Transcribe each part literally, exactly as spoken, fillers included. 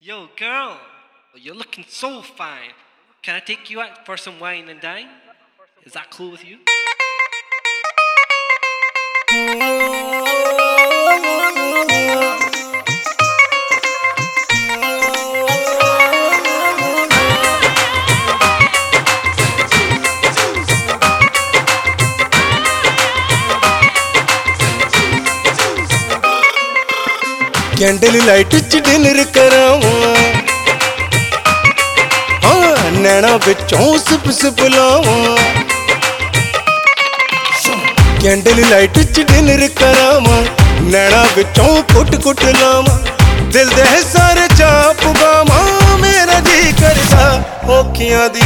Yo, girl, you're looking so fine. Can I take you out for some wine and dine? Is that cool with you? Candle light च dinner करावां, हाँ नैना विचों sip sip लावां। Candle light च dinner करावां, नैना विचों कुट कुट लावां। दिल दे सारे चाप गावां, मेरा जी करदा अखियां दी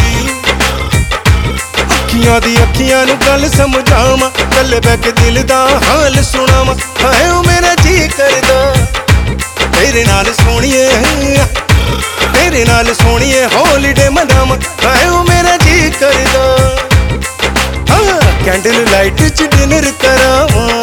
अखियां दी अखियां नू गल समझावां। कल्ले बैठ के दिल दा हाल सुनावां। हाय ओ मेरा जी करदा तेरे नाल सोनिए, तेरे नाल सोनिए हॉलीडे मनावां। हाय ओ मेरा जी करदा हाँ कैंडल लाइट च डिनर करावां।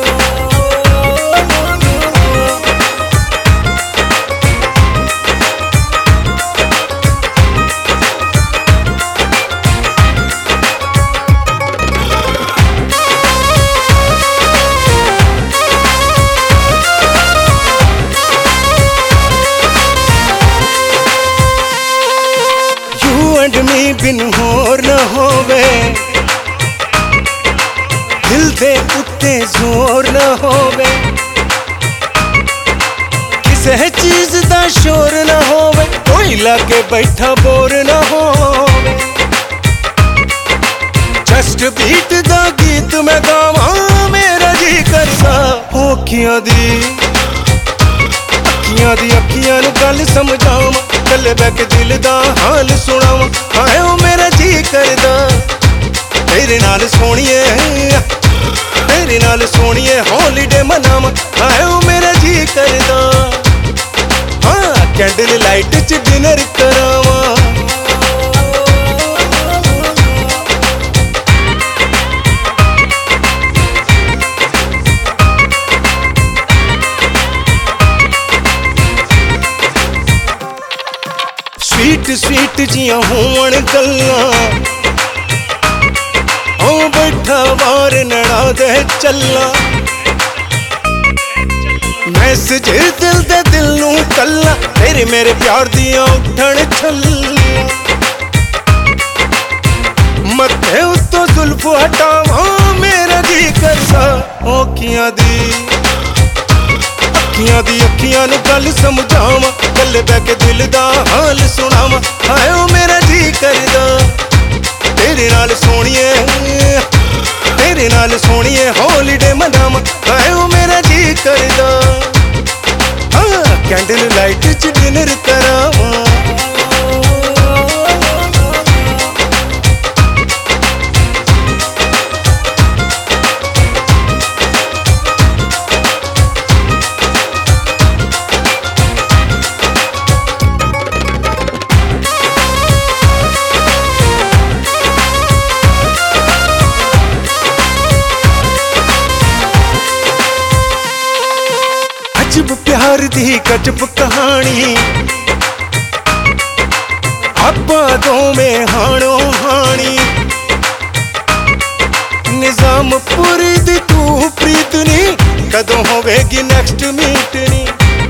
बिन होर न होवे, दिल दे उत्ते जोर न होवे। किसे चीज दा शोर न होवे, कोई लागे बैठा बोर न होवे। जस्ट बीट दा गीत मैं गावां, मेरा जी करदा अखियां दी अखियां दी अखियां नू गल समझावां। कल्ले बैठ के दिल दा हाल सुनावां। हाय ओ मेरा जी करदा तेरे नाल सोनिए, तेरे नाल सोनिए हॉलीडे मनावां। हाय ओ मेरा जी करदा हाँ कैंडल लाइट च डिनर करावां। स्वीट स्वीट जियां होवन गल्लां, ओ बैठा बार नैना दे चल्ला। मैसेज दिल दे दिल नू कल्ला, तेरे मेरे प्यार दियां उठण छल्ला। मत्थे उत्तों जुल्फ हटावां, मेरा जी करदा अखियां दी अखियां दी अखियां नू गल समझावां। कल्ले बैठ के दिल दा हाल सुनावां। हाय ओ मेरा जी करदा तेरे नाल सोनिए, तेरे नाल सोनिए हॉलीडे मनावां। हाय ओ मेरा जी करदा हाँ कैंडल लाइट च डिनर करावां। अजब प्यार दी गजब कहानी, आपां दोवें हाणो हाणी। निजामपुर दी तू प्रीतनी, कदों होवेगी नेक्स्ट मीटनी।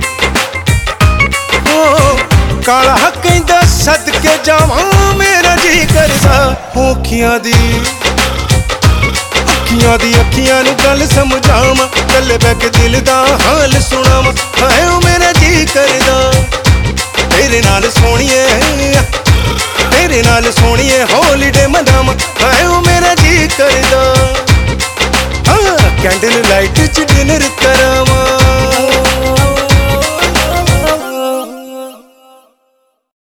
ओ काला कहंदा सदके जावां, मेरा जी करदा अखियां दी अखियां दी अखियां नू गल समझावां। कल्ले बैठ के दिल दा हाल सुनावां। हाय ओ मेरा जी करदा तेरे नाल सोनिए, तेरे नाल सोनिए हॉलीडे मनावां। हाय ओ मेरा जी करदा हाँ कैंडल लाइट च डिनर करावां।